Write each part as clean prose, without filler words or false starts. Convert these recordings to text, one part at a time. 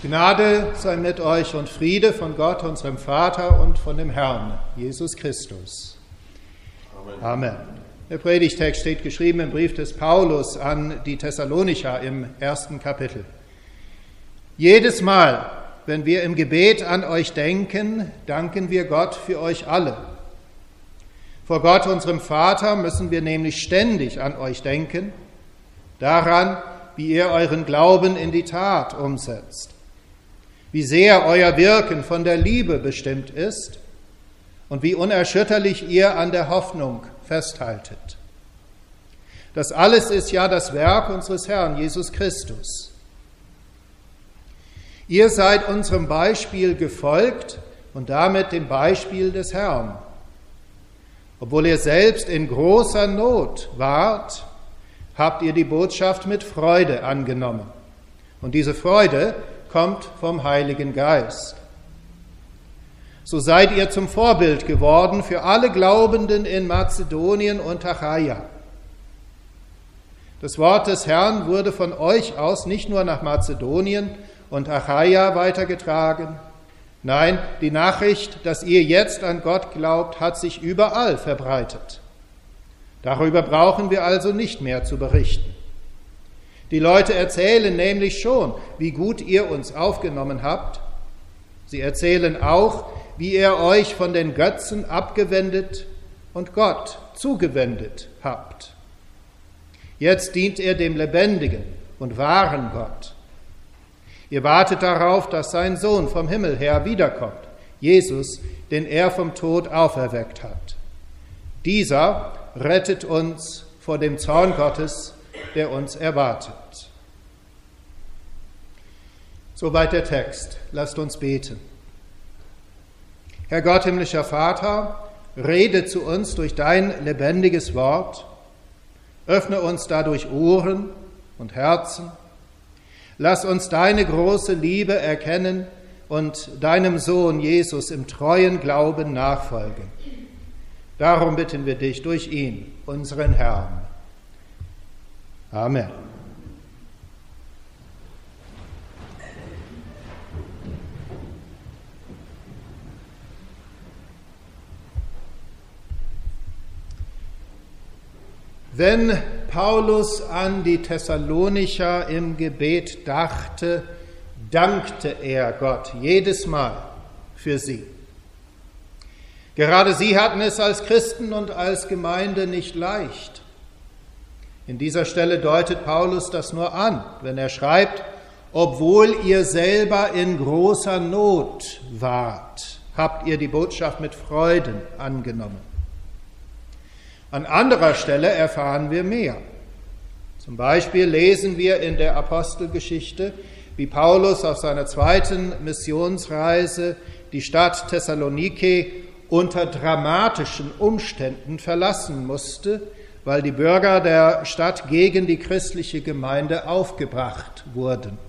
Gnade sei mit euch und Friede von Gott, unserem Vater und von dem Herrn, Jesus Christus. Amen. Der Predigtext steht geschrieben im Brief des Paulus an die Thessalonicher im 1. Kapitel. Jedes Mal, wenn wir im Gebet an euch denken, danken wir Gott für euch alle. Vor Gott, unserem Vater, müssen wir nämlich ständig an euch denken, daran, wie ihr euren Glauben in die Tat umsetzt, wie sehr euer Wirken von der Liebe bestimmt ist und wie unerschütterlich ihr an der Hoffnung festhaltet. Das alles ist ja das Werk unseres Herrn Jesus Christus. Ihr seid unserem Beispiel gefolgt und damit dem Beispiel des Herrn. Obwohl ihr selbst in großer Not wart, habt ihr die Botschaft mit Freude angenommen. Und diese Freude kommt vom Heiligen Geist. So seid ihr zum Vorbild geworden für alle Glaubenden in Mazedonien und Achaia. Das Wort des Herrn wurde von euch aus nicht nur nach Mazedonien und Achaia weitergetragen. Nein, die Nachricht, dass ihr jetzt an Gott glaubt, hat sich überall verbreitet. Darüber brauchen wir also nicht mehr zu berichten. Die Leute erzählen nämlich schon, wie gut ihr uns aufgenommen habt. Sie erzählen auch, wie ihr euch von den Götzen abgewendet und Gott zugewendet habt. Jetzt dient ihr dem lebendigen und wahren Gott. Ihr wartet darauf, dass sein Sohn vom Himmel her wiederkommt, Jesus, den er vom Tod auferweckt hat. Dieser rettet uns vor dem Zorn Gottes, der uns erwartet. Soweit der Text. Lasst uns beten. Herr Gott, himmlischer Vater, rede zu uns durch dein lebendiges Wort. Öffne uns dadurch Ohren und Herzen. Lass uns deine große Liebe erkennen und deinem Sohn Jesus im treuen Glauben nachfolgen. Darum bitten wir dich durch ihn, unseren Herrn. Amen. Wenn Paulus an die Thessalonicher im Gebet dachte, dankte er Gott jedes Mal für sie. Gerade sie hatten es als Christen und als Gemeinde nicht leicht. In dieser Stelle deutet Paulus das nur an, wenn er schreibt, obwohl ihr selber in großer Not wart, habt ihr die Botschaft mit Freuden angenommen. An anderer Stelle erfahren wir mehr. Zum Beispiel lesen wir in der Apostelgeschichte, wie Paulus auf seiner zweiten Missionsreise die Stadt Thessalonike unter dramatischen Umständen verlassen musste, weil die Bürger der Stadt gegen die christliche Gemeinde aufgebracht wurden.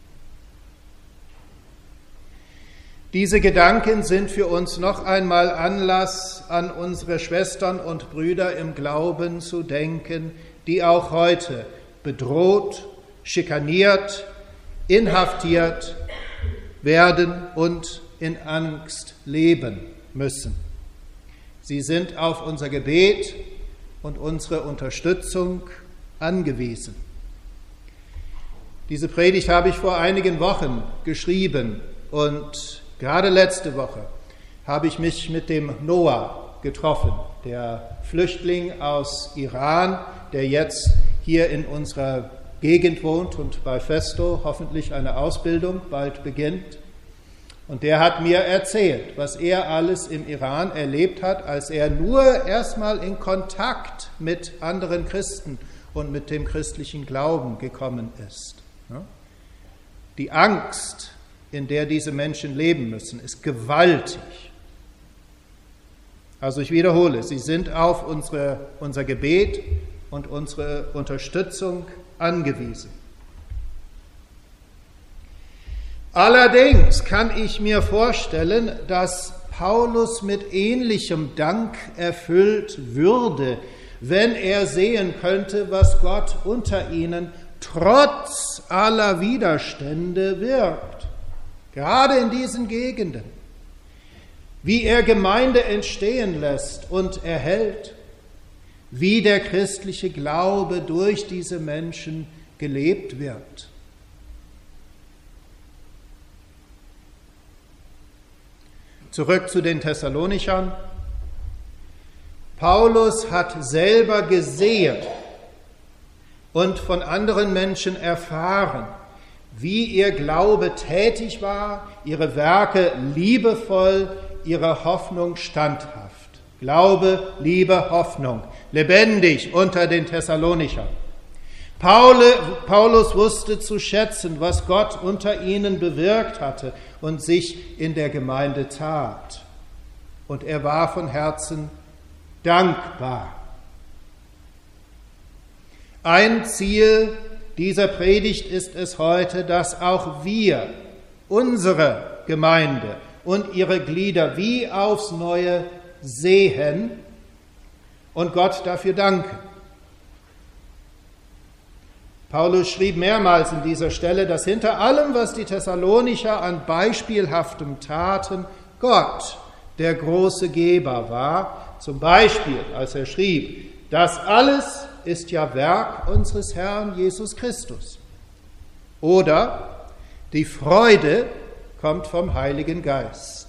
Diese Gedanken sind für uns noch einmal Anlass, an unsere Schwestern und Brüder im Glauben zu denken, die auch heute bedroht, schikaniert, inhaftiert werden und in Angst leben müssen. Sie sind auf unser Gebet und unsere Unterstützung angewiesen. Diese Predigt habe ich vor einigen Wochen geschrieben und gerade letzte Woche habe ich mich mit dem Noah getroffen, der Flüchtling aus Iran, der jetzt hier in unserer Gegend wohnt und bei Festo hoffentlich eine Ausbildung bald beginnt. Und der hat mir erzählt, was er alles im Iran erlebt hat, als er nur erstmal in Kontakt mit anderen Christen und mit dem christlichen Glauben gekommen ist. Die Angst, in der diese Menschen leben müssen, ist gewaltig. Also ich wiederhole, sie sind auf unser Gebet und unsere Unterstützung angewiesen. Allerdings kann ich mir vorstellen, dass Paulus mit ähnlichem Dank erfüllt würde, wenn er sehen könnte, was Gott unter ihnen trotz aller Widerstände wirkt. gerade in diesen Gegenden, wie er Gemeinde entstehen lässt und erhält, wie der christliche Glaube durch diese Menschen gelebt wird. Zurück zu den Thessalonichern. Paulus hat selber gesehen und von anderen Menschen erfahren, wie ihr Glaube tätig war, ihre Werke liebevoll, ihre Hoffnung standhaft. Glaube, Liebe, Hoffnung, lebendig unter den Thessalonichern. Paulus wusste zu schätzen, was Gott unter ihnen bewirkt hatte und sich in der Gemeinde tat. Und er war von Herzen dankbar. Ein Ziel dieser Predigt ist es heute, dass auch wir, unsere Gemeinde und ihre Glieder wie aufs Neue sehen und Gott dafür danken. Paulus schrieb mehrmals in dieser Stelle, dass hinter allem, was die Thessalonicher an beispielhaftem taten, Gott der große Geber war. Zum Beispiel, als er schrieb, das alles ist ja Werk unseres Herrn Jesus Christus. Oder die Freude kommt vom Heiligen Geist.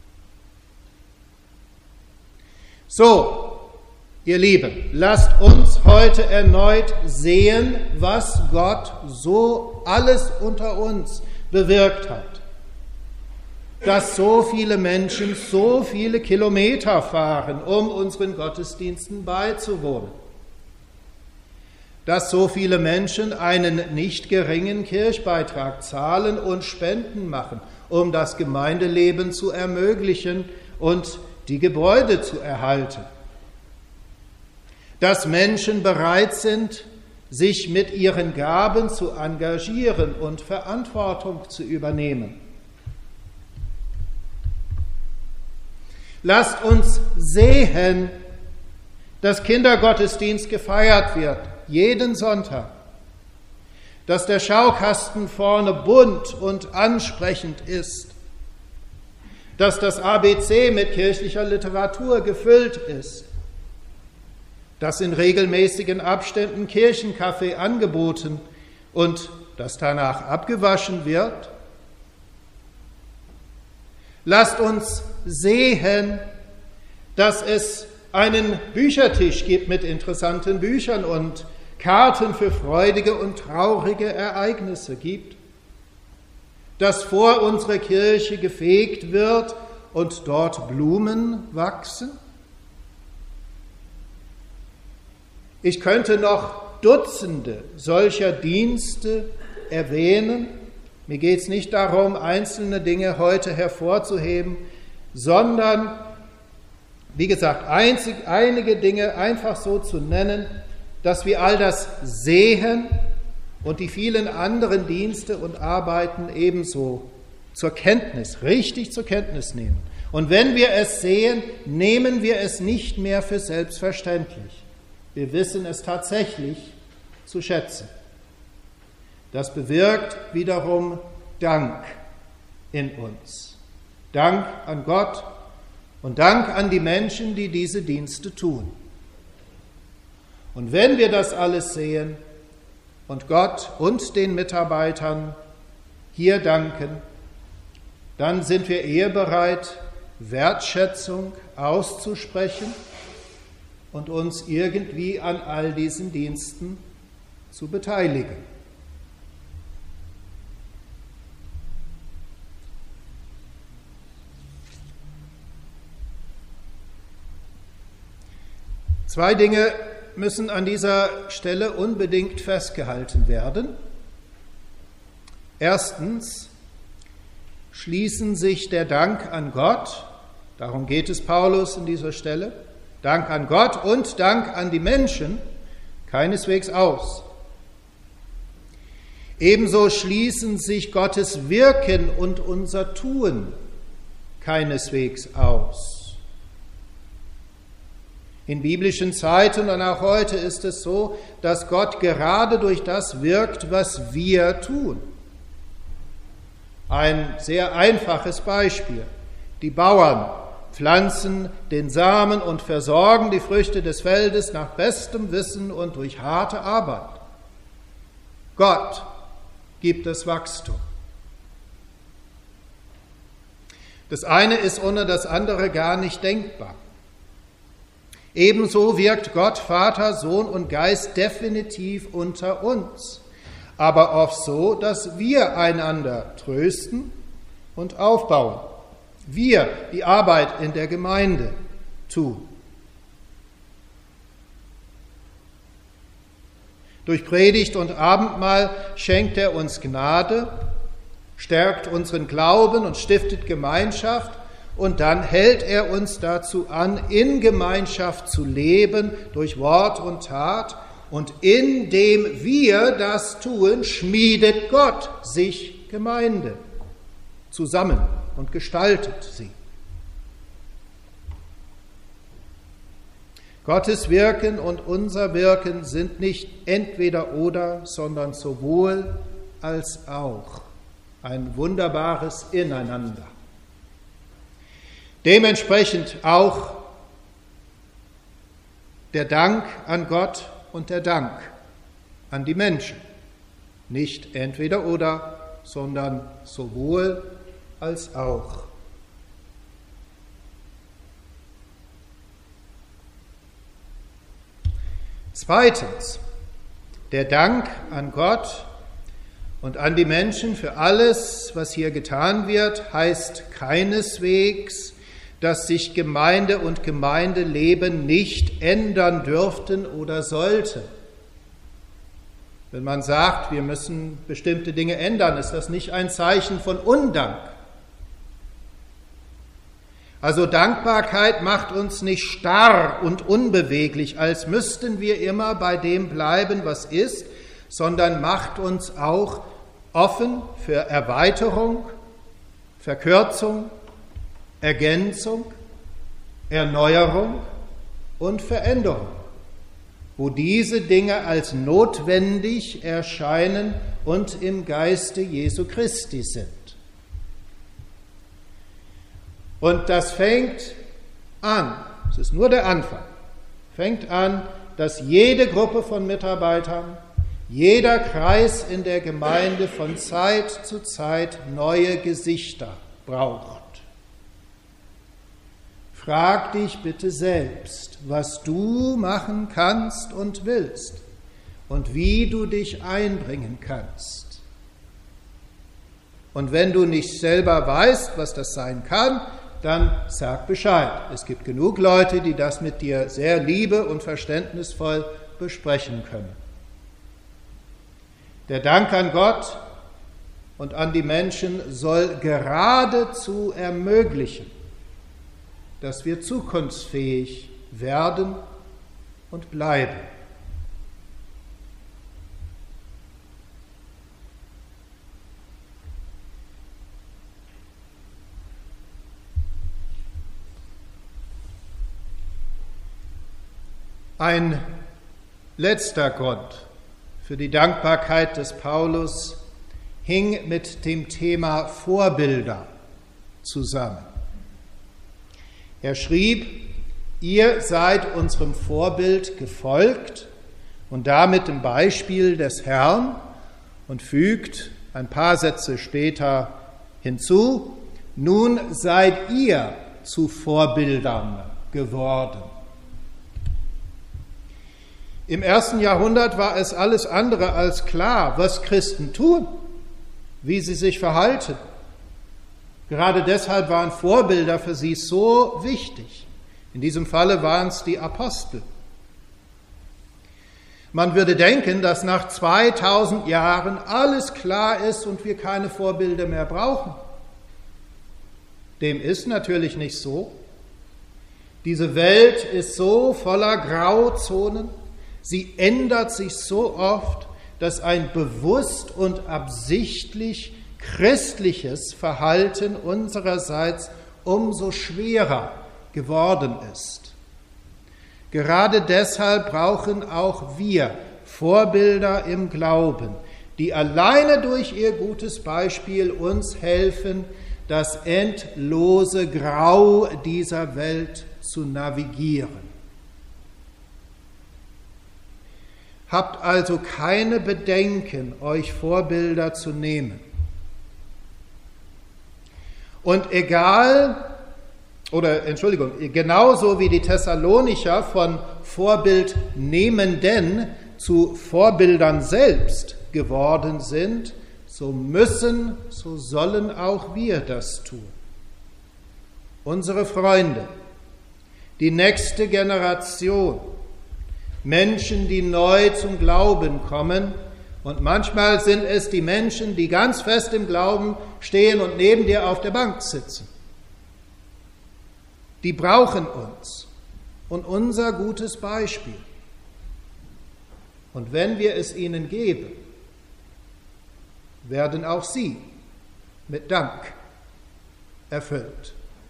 So, ihr Lieben, lasst uns heute erneut sehen, was Gott so alles unter uns bewirkt hat. Dass so viele Menschen so viele Kilometer fahren, um unseren Gottesdiensten beizuwohnen. Dass so viele Menschen einen nicht geringen Kirchbeitrag zahlen und Spenden machen, um das Gemeindeleben zu ermöglichen und die Gebäude zu erhalten. Dass Menschen bereit sind, sich mit ihren Gaben zu engagieren und Verantwortung zu übernehmen. Lasst uns sehen, dass Kindergottesdienst gefeiert wird, jeden Sonntag. Dass der Schaukasten vorne bunt und ansprechend ist. Dass das ABC mit kirchlicher Literatur gefüllt ist. Dass in regelmäßigen Abständen Kirchenkaffee angeboten und dass danach abgewaschen wird. Lasst uns sehen, dass es einen Büchertisch gibt mit interessanten Büchern und Karten für freudige und traurige Ereignisse gibt. Dass vor unserer Kirche gefegt wird und dort Blumen wachsen. Ich könnte noch Dutzende solcher Dienste erwähnen. Mir geht es nicht darum, einzelne Dinge heute hervorzuheben, sondern, wie gesagt, einige Dinge einfach so zu nennen, dass wir all das sehen und die vielen anderen Dienste und Arbeiten ebenso richtig zur Kenntnis nehmen. Und wenn wir es sehen, nehmen wir es nicht mehr für selbstverständlich. Wir wissen es tatsächlich zu schätzen. Das bewirkt wiederum Dank in uns. Dank an Gott und Dank an die Menschen, die diese Dienste tun. Und wenn wir das alles sehen und Gott und den Mitarbeitern hier danken, dann sind wir eher bereit, Wertschätzung auszusprechen und uns irgendwie an all diesen Diensten zu beteiligen. Zwei Dinge müssen an dieser Stelle unbedingt festgehalten werden. Erstens schließen sich der Dank an Gott, darum geht es Paulus in dieser Stelle, Dank an Gott und Dank an die Menschen keineswegs aus. Ebenso schließen sich Gottes Wirken und unser Tun keineswegs aus. In biblischen Zeiten und auch heute ist es so, dass Gott gerade durch das wirkt, was wir tun. Ein sehr einfaches Beispiel. Die Bauern pflanzen den Samen und versorgen die Früchte des Feldes nach bestem Wissen und durch harte Arbeit. Gott gibt das Wachstum. Das eine ist ohne das andere gar nicht denkbar. Ebenso wirkt Gott, Vater, Sohn und Geist definitiv unter uns, aber oft so, dass wir einander trösten und aufbauen. Wir die Arbeit in der Gemeinde tun. Durch Predigt und Abendmahl schenkt er uns Gnade, stärkt unseren Glauben und stiftet Gemeinschaft, und dann hält er uns dazu an, in Gemeinschaft zu leben durch Wort und Tat, und indem wir das tun, schmiedet Gott sich Gemeinde zusammen und gestaltet sie. Gottes Wirken und unser Wirken sind nicht entweder oder, sondern sowohl als auch. Ein wunderbares Ineinander. Dementsprechend auch der Dank an Gott und der Dank an die Menschen. Nicht entweder oder, sondern sowohl als auch. Zweitens, der Dank an Gott und an die Menschen für alles, was hier getan wird, heißt keineswegs, dass sich Gemeinde und Gemeindeleben nicht ändern dürften oder sollten. Wenn man sagt, wir müssen bestimmte Dinge ändern, ist das nicht ein Zeichen von Undank. Also Dankbarkeit macht uns nicht starr und unbeweglich, als müssten wir immer bei dem bleiben, was ist, sondern macht uns auch offen für Erweiterung, Verkürzung, Ergänzung, Erneuerung und Veränderung, wo diese Dinge als notwendig erscheinen und im Geiste Jesu Christi sind. Und das fängt an, es ist nur der Anfang, fängt an, dass jede Gruppe von Mitarbeitern, jeder Kreis in der Gemeinde von Zeit zu Zeit neue Gesichter braucht. Frag dich bitte selbst, was du machen kannst und willst und wie du dich einbringen kannst. Und wenn du nicht selber weißt, was das sein kann, dann sag Bescheid. Es gibt genug Leute, die das mit dir sehr liebe- und verständnisvoll besprechen können. Der Dank an Gott und an die Menschen soll geradezu ermöglichen, dass wir zukunftsfähig werden und bleiben. Ein letzter Grund für die Dankbarkeit des Paulus hing mit dem Thema Vorbilder zusammen. Er schrieb, ihr seid unserem Vorbild gefolgt und damit dem Beispiel des Herrn, und fügt ein paar Sätze später hinzu, nun seid ihr zu Vorbildern geworden. Im 1. Jahrhundert war es alles andere als klar, was Christen tun, wie sie sich verhalten. Gerade deshalb waren Vorbilder für sie so wichtig. In diesem Falle waren es die Apostel. Man würde denken, dass nach 2000 Jahren alles klar ist und wir keine Vorbilder mehr brauchen. Dem ist natürlich nicht so. Diese Welt ist so voller Grauzonen. Sie ändert sich so oft, dass ein bewusst und absichtlich christliches Verhalten unsererseits umso schwerer geworden ist. Gerade deshalb brauchen auch wir Vorbilder im Glauben, die alleine durch ihr gutes Beispiel uns helfen, das endlose Grau dieser Welt zu navigieren. Habt also keine Bedenken, euch Vorbilder zu nehmen. Und genauso wie die Thessalonicher von Vorbildnehmenden zu Vorbildern selbst geworden sind, so sollen auch wir das tun. Unsere Freunde, die nächste Generation, Menschen, die neu zum Glauben kommen, und manchmal sind es die Menschen, die ganz fest im Glauben stehen und neben dir auf der Bank sitzen. Die brauchen uns und unser gutes Beispiel. Und wenn wir es ihnen geben, werden auch sie mit Dank erfüllt.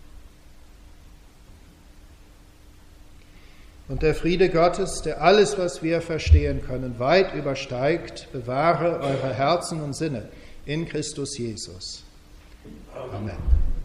Und der Friede Gottes, der alles, was wir verstehen können, weit übersteigt, bewahre eure Herzen und Sinne in Christus Jesus. Amen.